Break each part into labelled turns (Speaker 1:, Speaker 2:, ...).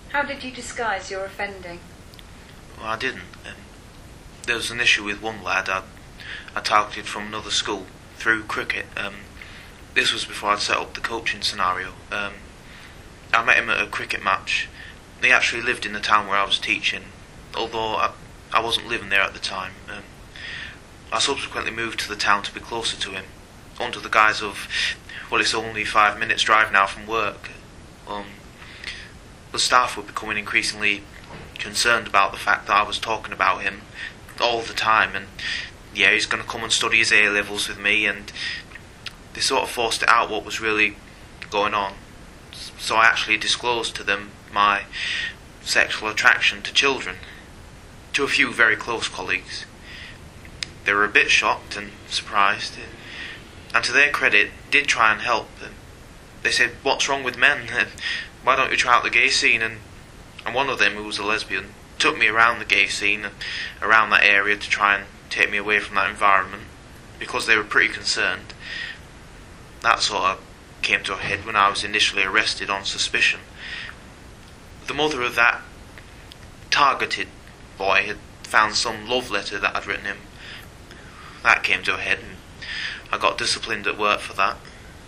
Speaker 1: How did you disguise your offending?
Speaker 2: Well, I didn't. There was an issue with one lad I targeted from another school through cricket. This was before I'd set up the coaching scenario. I met him at a cricket match. He actually lived in the town where I was teaching, although I wasn't living there at the time. I subsequently moved to the town to be closer to him, under the guise of, well, it's only 5 minutes drive now from work. The staff were becoming increasingly concerned about the fact that I was talking about him all the time, and yeah, he's going to come and study his A-levels with me, and they sort of forced it out what was really going on. So I actually disclosed to them my sexual attraction to children, to a few very close colleagues. They were a bit shocked and surprised, and to their credit, did try and help. They said, "What's wrong with men? Why don't you try out the gay scene?" And one of them, who was a lesbian, took me around the gay scene and around that area to try and take me away from that environment, because they were pretty concerned. That sort of came to a head when I was initially arrested on suspicion. The mother of that targeted boy had found some love letter that I'd written him. That came to a head, and I got disciplined at work for that.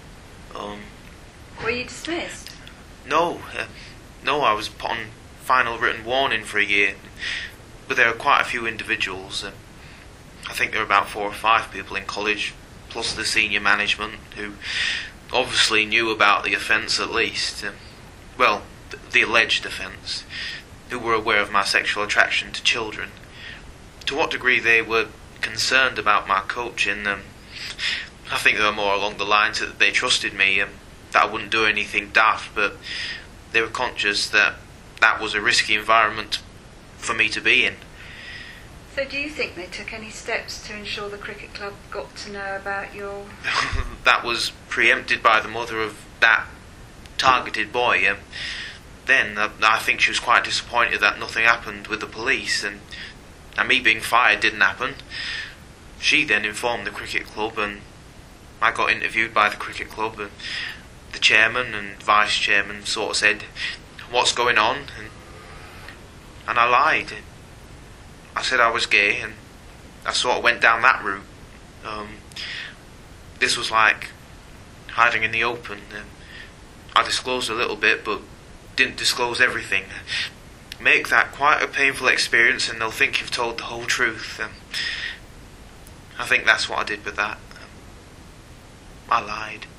Speaker 1: Were you dismissed?
Speaker 2: No, I was put on final written warning for a year. But there are quite a few individuals. I think there were about 4 or 5 people in college, plus the senior management, who obviously knew about the offence at least. Well, the alleged offence, who were aware of my sexual attraction to children. To what degree they were concerned about my coaching, I think they were more along the lines that they trusted me, that I wouldn't do anything daft, but they were conscious that that was a risky environment for me to be in.
Speaker 1: So do you think they took any steps to ensure the cricket club got to know about your...
Speaker 2: That was preempted by the mother of that targeted boy. Then I think she was quite disappointed that nothing happened with the police, and me being fired didn't happen. She then informed the cricket club, and I got interviewed by the cricket club, and the chairman and vice chairman sort of said, "What's going on?" And I lied. I said I was gay, and I sort of went down that route. This was like hiding in the open. I disclosed a little bit, but didn't disclose everything. Make that quite a painful experience, and they'll think you've told the whole truth. I think that's what I did with that. I lied.